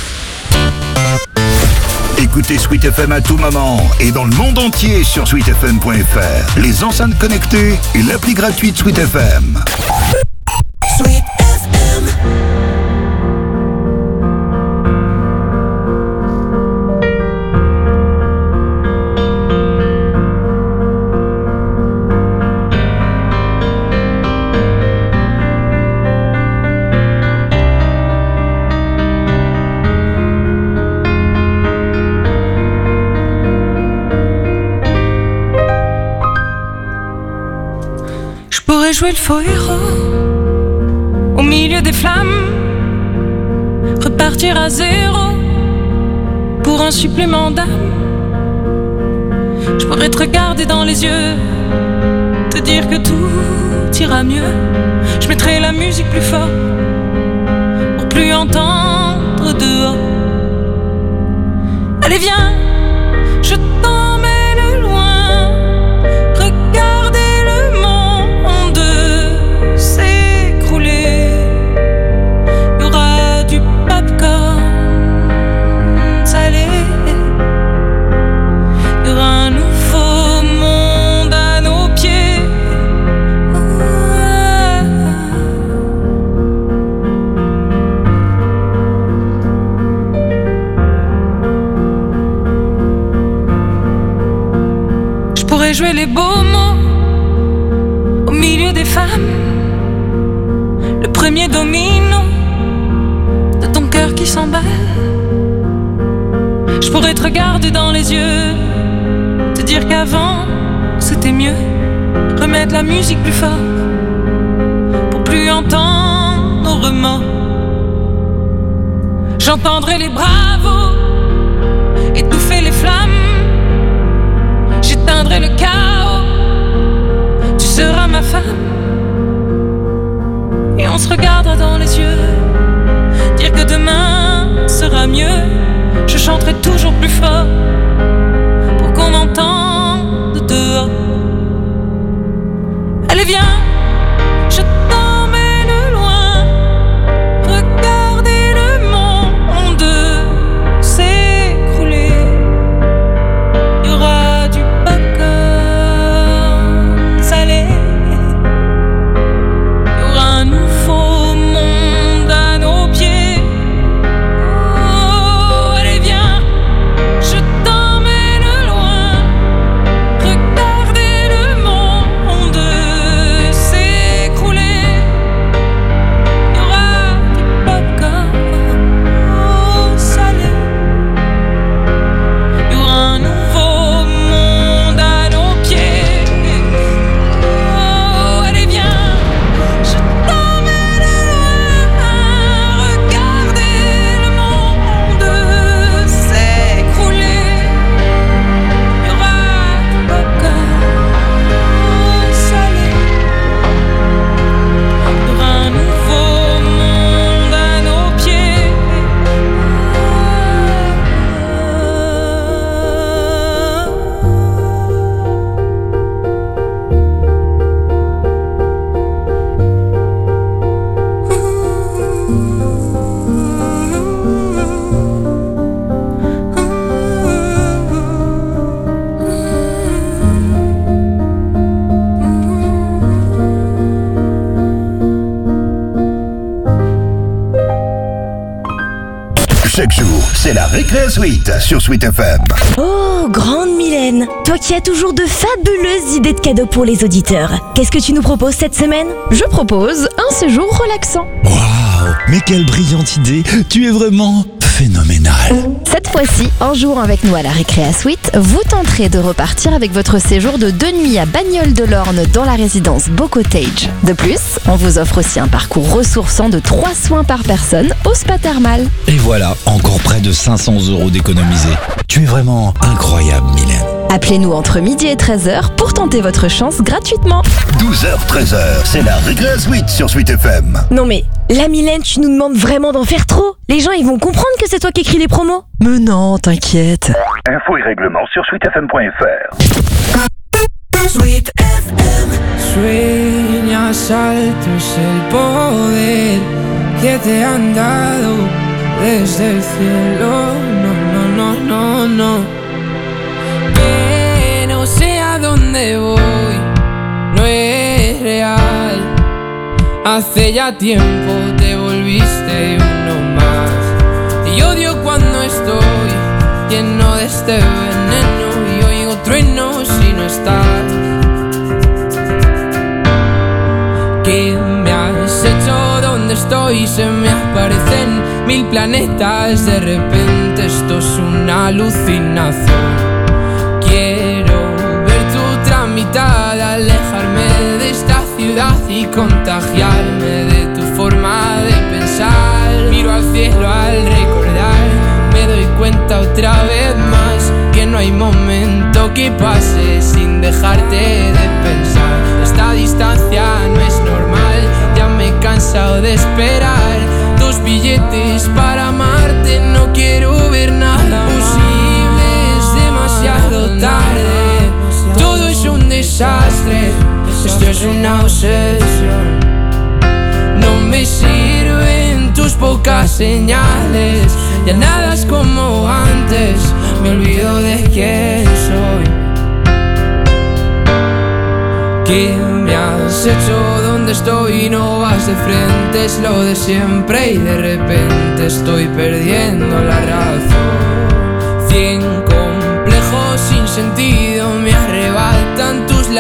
Écoutez Sweet F M à tout moment et dans le monde entier sur sweet f m point f r, les enceintes connectées et l'appli gratuite Sweet F M. Sweet F M. Jouer le faux héros au milieu des flammes, repartir à zéro pour un supplément d'âme. Je pourrais te regarder dans les yeux, te dire que tout ira mieux. Je mettrai la musique plus fort pour plus entendre dehors. Allez viens, je t'emmène loin, regardez le monde s'écrouler. Il y aura du popcorn salé. Il y aura un nouveau monde à nos pieds. pourrais jouer les beaux mots au milieu des femmes, le premier domino de ton cœur qui s'emballe. Je pourrais te regarder dans les yeux, te dire qu'avant c'était mieux, remettre la musique plus fort pour plus entendre nos remords. J'entendrai les bravos étouffer les flammes, j'éteindrai le chaos, tu seras ma femme. Et on se regardera dans les yeux, dire que demain sera mieux. Je chanterai toujours plus fort pour qu'on m'entende dehors. Allez viens, je t'emmène loin, regardez le monde s'écrouler. Il y aura du popcorn salé, il y aura un nouveau monde à nos pieds. Oh, allez viens, je t'emmène loin, regardez le monde s'écrouler. Il y aura du popcorn salé, il y aura un nouveau monde à nos pieds. Oh, allez viens, je t'emmène loin, regardez le monde s'écrouler. Il y aura du popcorn salé, il y aura un nouveau monde à nos pieds. Chaque jour, c'est la Récré Suite sur Sweet F M. Oh, grande Mylène, toi qui as toujours de fabuleuses idées de cadeaux pour les auditeurs. Qu'est-ce que tu nous proposes cette semaine? Je propose un séjour relaxant. Waouh, mais quelle brillante idée. Tu es vraiment phénoménal. Cette fois-ci, en jouant avec nous à la Récréa Suite, vous tenterez de repartir avec votre séjour de deux nuits à Bagnoles-de-l'Orne dans la résidence Beau Cottage. De plus, on vous offre aussi un parcours ressourçant de trois soins par personne au spa thermal. Et voilà, encore près de cinq cents euros d'économisés. Tu es vraiment incroyable, Mylène. Appelez-nous entre midi et treize heures pour tenter votre chance gratuitement. douze heures treize heures, c'est la Récré Suite sur Sweet F M. Non mais, la Mylène, tu nous demandes vraiment d'en faire trop. Les gens, ils vont comprendre que c'est toi qui écris les promos. Mais non, t'inquiète. Infos et règlements sur sweet f m point f r. Sweet F M. Sueñas altos el poder que te han dado desde el cielo. No, no, no, no, no. Que no sé a dónde voy, no es real. Hace ya tiempo te volviste uno más. Y odio cuando estoy lleno de este veneno y oigo truenos si no estás. ¿Qué me has hecho? ¿Dónde estoy? Se me aparecen mil planetas. De repente esto es una alucinación. Quiero ver tu tramitada, alejarme de esta ciudad y contagiarme de tu forma de pensar. Miro al cielo al recordar, me doy cuenta otra vez más que no hay momento que pase sin dejarte de pensar. Esta distancia no es normal, ya me he cansado de esperar. Dos billetes para amarte, no quiero ver nada posible, es demasiado tarde. Todo es un desastre, esto es una obsesión. No me sirven tus pocas señales, ya nada es como antes, me olvido de quién soy. ¿Qué me has hecho? ¿Dónde estoy? No vas de frente, es lo de siempre y de repente estoy perdiendo la razón. Cien complejos sin sentido me arrebatan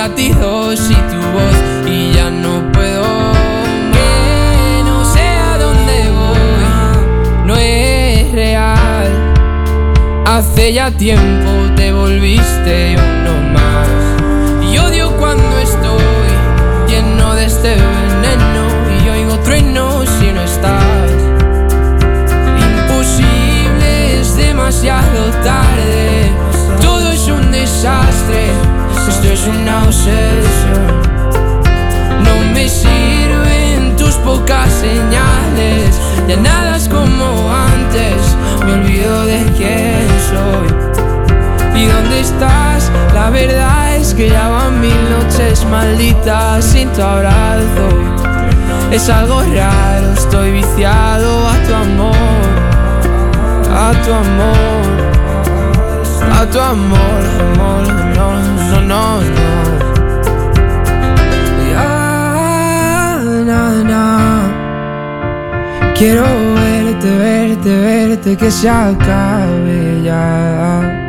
latidos y tu voz y ya no puedo. Que no sé a dónde voy, no es real. Hace ya tiempo te volviste uno más. Y odio cuando estoy lleno de este veneno y oigo truenos si no estás. Imposible, es demasiado tarde. Todo es un desastre, esto es una obsesión. No me sirven tus pocas señales, ya nada es como antes, me olvido de quién soy. ¿Y dónde estás? La verdad es que ya van mil noches malditas sin tu abrazo. Es algo raro, estoy viciado a tu amor, a tu amor. A tu amor, amor, no, no, no, no. Ya, na, na. Quiero verte, verte, verte, que se acabe ya.